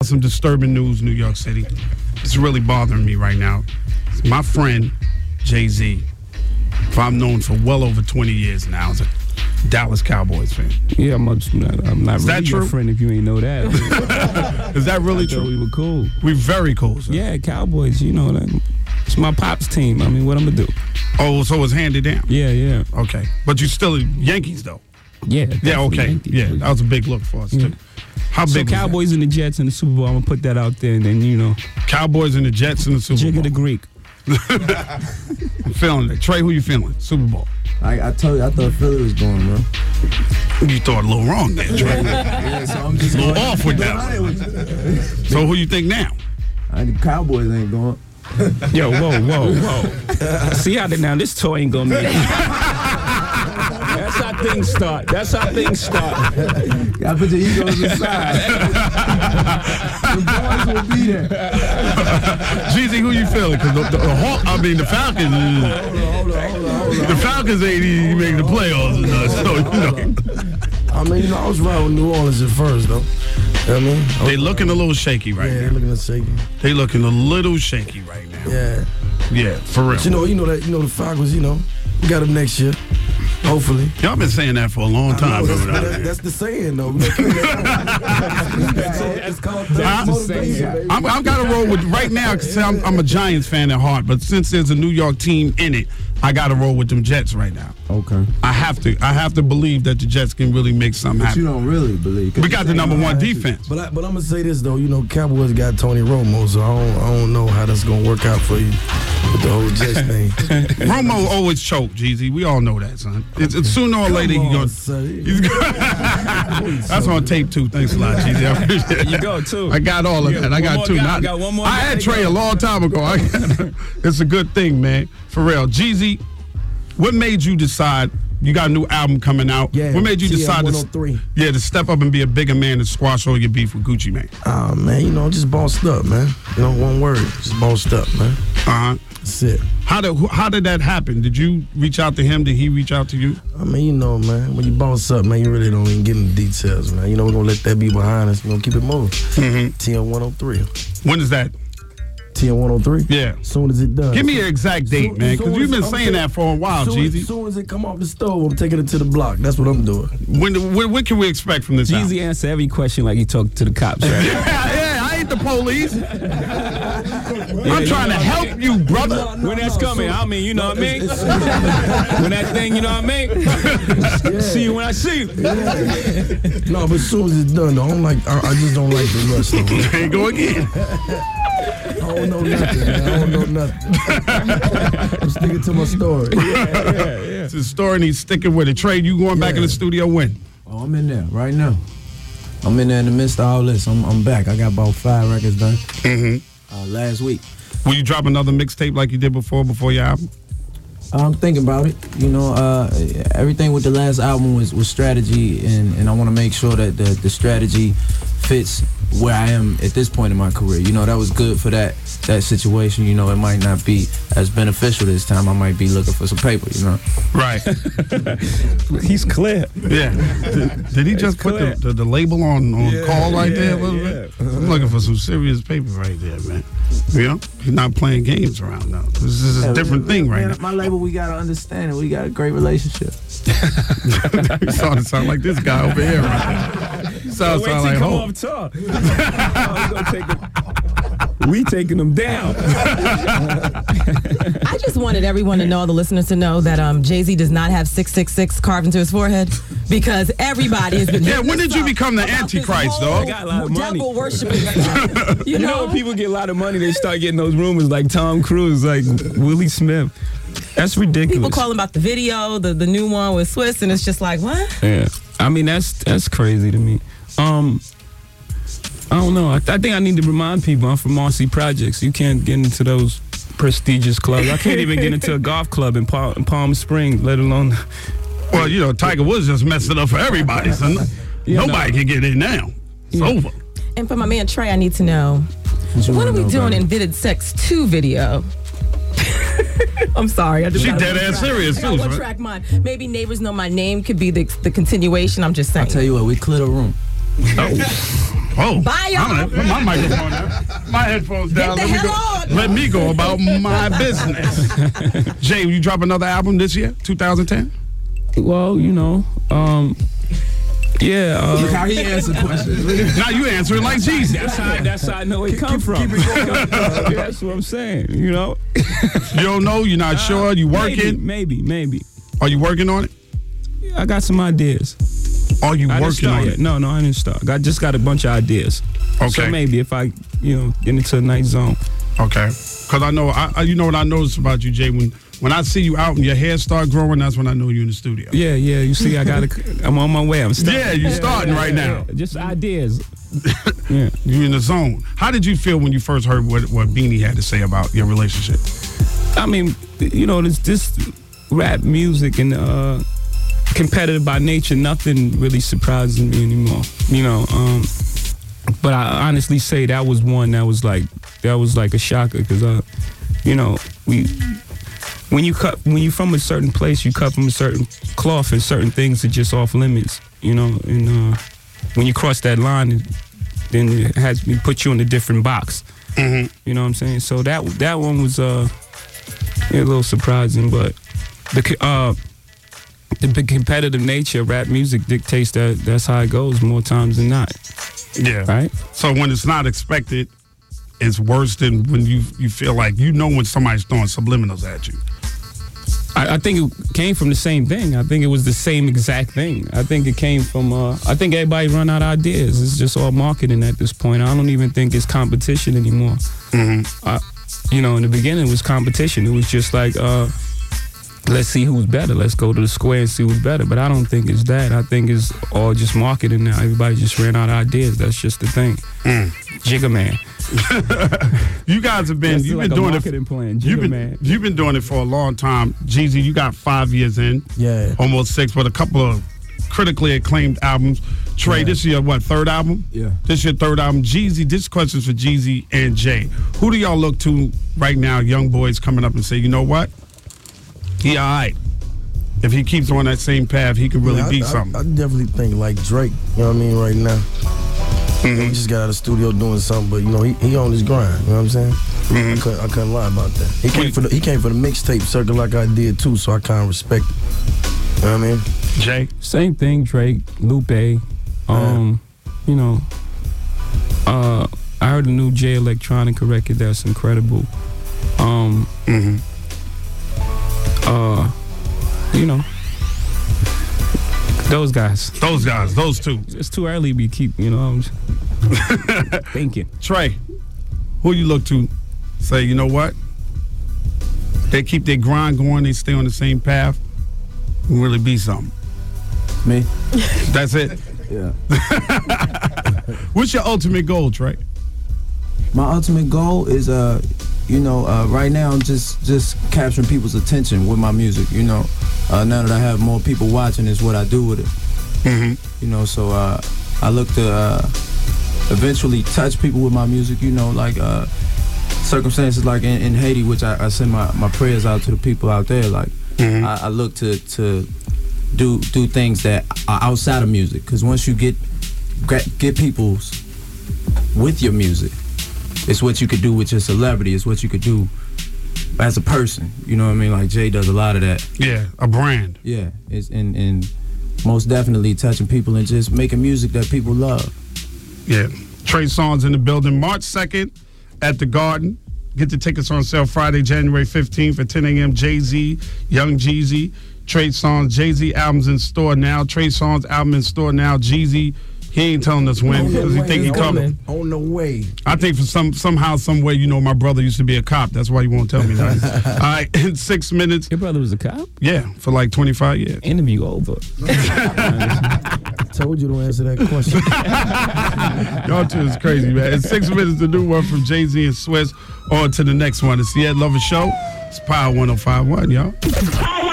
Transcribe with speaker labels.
Speaker 1: some disturbing news, New York City. It's really bothering me right now. My friend, Jay-Z, who I've known for well over 20 years now, is a Dallas Cowboys fan.
Speaker 2: Yeah, I'm not really your friend if you ain't know that.
Speaker 1: Is that really true?
Speaker 2: We were cool.
Speaker 1: We're very cool, sir.
Speaker 2: Yeah, Cowboys, you know that. It's my pop's team. I mean, what I'm going to do?
Speaker 1: Oh, so it's handed down?
Speaker 2: Yeah.
Speaker 1: Okay. But you're still Yankees, though?
Speaker 2: Yeah.
Speaker 1: Yeah, okay.
Speaker 2: Yankees.
Speaker 1: Yeah, that was a big look for us, too. How big
Speaker 2: so Cowboys and the Jets in the Super Bowl, I'm going to put that out there, and then, you know.
Speaker 1: Cowboys and the Jets in the Super Bowl.
Speaker 2: Jigga the Greek.
Speaker 1: I'm feeling it. Trey, who you feeling? Super Bowl.
Speaker 3: I told you, I thought Philly was going, bro.
Speaker 1: You thought a little wrong there, Trey.
Speaker 3: Yeah, so I'm just
Speaker 1: a little off with that. So who you think now?
Speaker 3: The Cowboys ain't going.
Speaker 2: Yo, whoa. See how now this toy ain't gonna make it. That's how things start.
Speaker 3: Gotta put your egos aside. The boys will be there.
Speaker 1: Jeezy, who you feeling? Because the Falcons.
Speaker 3: Hold on.
Speaker 1: The Falcons ain't even making the playoffs. So, you know.
Speaker 4: I mean, I was riding with New Orleans at first, though. You know what I mean?
Speaker 1: They looking a little shaky right now.
Speaker 4: Yeah, they're looking a little shaky.
Speaker 1: They looking a little shaky right now. Yeah, for real.
Speaker 4: But you know the Falcons. You know, we got them next year. Hopefully.
Speaker 1: Y'all been saying that for a long time.
Speaker 4: That's the saying, though.
Speaker 3: It's called motivation.
Speaker 1: I've got to roll with right now because I'm a Giants fan at heart, but since there's a New York team in it, I got to roll with them Jets right now.
Speaker 3: Okay.
Speaker 1: I have to believe that the Jets can really make something happen.
Speaker 3: You don't really believe.
Speaker 1: We got the #1 defense.
Speaker 4: But I'm gonna say this though, you know, Cowboys got Tony Romo, so I don't know how that's gonna work out for you with the whole Jets thing.
Speaker 1: Romo always choke, Jeezy. We all know that, son. It's sooner or later he's gonna. That's on tape too. Thanks a lot, Jeezy. I appreciate it.
Speaker 2: You go too.
Speaker 1: I got all of that. I got two.
Speaker 2: I got one more.
Speaker 1: I had Trey a long time ago. It's a good thing, man. For real, Jeezy. What made you decide? You got a new album coming out.
Speaker 4: Yeah.
Speaker 1: What made you decide
Speaker 4: to
Speaker 1: step up and be a bigger man and squash all your beef with Gucci Mane?
Speaker 4: Man, you know, just bossed up, man. You know, one word, just bossed up, man. That's it.
Speaker 1: How did that happen? Did you reach out to him? Did he reach out to you?
Speaker 4: I mean, you know, man, when you boss up, man, you really don't even get into details, man. You know, we're gonna let that be behind us. We're gonna keep it moving. TN103.
Speaker 1: When is that?
Speaker 4: TN103?
Speaker 1: Yeah.
Speaker 4: As soon as it does.
Speaker 1: Give me an exact date, man, because you've been saying that for a while, Jeezy.
Speaker 4: As soon as it come off the stove, I'm taking it to the block. That's what I'm doing.
Speaker 1: What can we expect from this album?
Speaker 2: Jeezy answer every question like he talked to the cops, right?
Speaker 1: Yeah, I ain't the police. I'm trying to help you, brother.
Speaker 2: When that's coming, I mean, you know what I mean? When that thing, you know what I mean? See you when I see you.
Speaker 4: No, but as soon as it's done, though, I just don't like the rush, though.
Speaker 1: There you go again.
Speaker 4: I don't know nothing, man. I don't know nothing. I'm sticking to my story.
Speaker 1: Yeah. It's a story and he's sticking with it. Trey, you going back in the studio when?
Speaker 3: Oh, I'm in there right now. I'm in there in the midst of all this. I'm back. I got about 5 records done last week.
Speaker 1: Will you drop another mixtape like you did before your album?
Speaker 3: I'm thinking about it. You know, everything with the last album was strategy, and I want to make sure that the strategy fits where I am at this point in my career. You know, that was good for that situation. You know, it might not be as beneficial this time. I might be looking for some paper, you know.
Speaker 1: Right.
Speaker 2: He's clear.
Speaker 1: Yeah. Did he just put the label on call right there a little bit? I'm looking for some serious paper right there, man. You know? He's not playing games around now. This is a different thing right now.
Speaker 3: My label, we got to understand it. We got a great relationship.
Speaker 1: You starting to sound like this guy over here right now. You sound like
Speaker 2: Hope. We taking them down.
Speaker 5: I just wanted everyone to know, the listeners to know, that Jay-Z does not have 666 carved into his forehead, because everybody has been.
Speaker 1: Yeah, when did you become the Antichrist, though?
Speaker 2: Got a lot of money.
Speaker 5: Devil worshiping. You know,
Speaker 2: when people get a lot of money, they start getting those rumors like Tom Cruise, like Willie Smith. That's ridiculous.
Speaker 5: People call about the video, the new one with Swiss, and it's just like, what?
Speaker 2: Yeah, I mean that's crazy to me. I don't know. I think I need to remind people I'm from RC Projects. You can't get into those prestigious clubs. I can't even get into a golf club in Palm Springs, let alone.
Speaker 1: Well, you know, Tiger Woods just messed it up for everybody, son. Nobody can get in now. It's over.
Speaker 5: And for my man Trey, I need to know, when are we doing Invented Sex 2 video? I'm sorry. I just
Speaker 1: she dead ass serious too.
Speaker 5: One track mind. Maybe Neighbors Know My Name could be the continuation. I'm just saying.
Speaker 3: I'll tell you what, we clear the room.
Speaker 1: Oh. Oh,
Speaker 5: Bye, y'all.
Speaker 1: Put my microphone down. My headphones down.
Speaker 5: Get the hell on.
Speaker 1: Let me go about my business. Jay, will you drop another album this year, 2010?
Speaker 2: Well, you know, yeah.
Speaker 3: Look how he answered questions.
Speaker 1: Now you answer it like Jesus.
Speaker 2: That's how I know it come from. Keep it going. That's what I'm saying, you know.
Speaker 1: You don't know? You're not sure? You working?
Speaker 2: Maybe.
Speaker 1: Are you working on it?
Speaker 2: I got some ideas.
Speaker 1: Are you working on it?
Speaker 2: No, I didn't start. I just got a bunch of ideas.
Speaker 1: Okay.
Speaker 2: So maybe if I, get into a nice zone.
Speaker 1: Okay. Because I know, you know what I noticed about you, Jay? When I see you out and your hair start growing, that's when I know you're in the studio.
Speaker 2: Yeah. You see, I'm on my way. I'm starting.
Speaker 1: Yeah, you're starting right now.
Speaker 2: Yeah. Just ideas. Yeah.
Speaker 1: You're in the zone. How did you feel when you first heard what Beanie had to say about your relationship?
Speaker 2: I mean, this rap music and competitive by nature, nothing really surprises me anymore. But I honestly say that was one that was like a shocker because when you from a certain place, you cut from a certain cloth, and certain things are just off limits, and when you cross that line, then it has to put you in a different box. Mm-hmm. You know what I'm saying? So that one was a little surprising, but the competitive nature of rap music dictates that's how it goes more times than not.
Speaker 1: Yeah.
Speaker 2: Right?
Speaker 1: So when it's not expected, it's worse than when you feel like when somebody's throwing subliminals at you.
Speaker 2: I think it came from the same thing. I think it was the same exact thing. I think it came from, I think everybody run out of ideas. It's just all marketing at this point. I don't even think it's competition anymore. Mm-hmm. In the beginning it was competition. It was just like, let's see who's better. Let's go to the square and see who's better. But I don't think it's that. I think it's all just marketing now. Everybody just ran out of ideas. That's just the thing. Jigga Man.
Speaker 1: You guys have been
Speaker 2: doing it. Plan.
Speaker 1: You've been doing it for a long time. Jeezy, you got 5 years in.
Speaker 4: Yeah.
Speaker 1: Almost 6 with a couple of critically acclaimed albums. Trey, This is your third album?
Speaker 3: Yeah.
Speaker 1: This is your third album. Jeezy, this question's for Jeezy and Jay. Who do y'all look to right now, young boys coming up and say, you know what? He all right. If he keeps on that same path, he could really be something.
Speaker 4: I definitely think like Drake, you know what I mean, right now. Mm-hmm. He just got out of the studio doing something, but he on his grind, you know what I'm saying? Mm-hmm. I couldn't lie about that. He came for the mixtape circuit like I did too, so I kind of respect it. You know what I mean?
Speaker 1: Jay?
Speaker 2: Same thing, Drake, Lupe. I heard a new Jay Electronica record that's incredible. Those guys.
Speaker 1: Those two.
Speaker 2: It's too early to keep, I'm thinking.
Speaker 1: Trey, who you look to say, you know what? They keep their grind going, they stay on the same path, and really be something.
Speaker 3: Me?
Speaker 1: That's it?
Speaker 3: Yeah.
Speaker 1: What's your ultimate goal, Trey?
Speaker 3: My ultimate goal is, right now I'm just capturing people's attention with my music, Now that I have more people watching is what I do with it. Mm-hmm. So I look to eventually touch people with my music, like circumstances like in Haiti, which I send my prayers out to the people out there. Like I look to do things that are outside of music, because once you get people with your music, it's what you could do with your celebrity. It's what you could do as a person. You know what I mean? Like Jay does a lot of that.
Speaker 1: Yeah, a brand.
Speaker 3: Yeah, it's and most definitely touching people and just making music that people love.
Speaker 1: Yeah, Trey Songz in the building. March 2nd at the Garden. Get the tickets on sale Friday, January 15th at 10 a.m. Jay-Z, Young Jeezy, Trey Songz. Jay-Z album's in store now. Trey Songz album in store now. Jeezy, he ain't telling us when because he think he coming.
Speaker 4: On the way.
Speaker 1: I think for somehow, some way, my brother used to be a cop. That's why he won't tell me that. All right, in 6 minutes.
Speaker 2: Your brother was a cop?
Speaker 1: Yeah, for like 25 years.
Speaker 2: Interview over.
Speaker 4: Told you to answer that question.
Speaker 1: Y'all two is crazy, man. In 6 minutes, the new one from Jay-Z and Swizz. On to the next one. It's the Ed Lover Show. It's Power 105.1, y'all.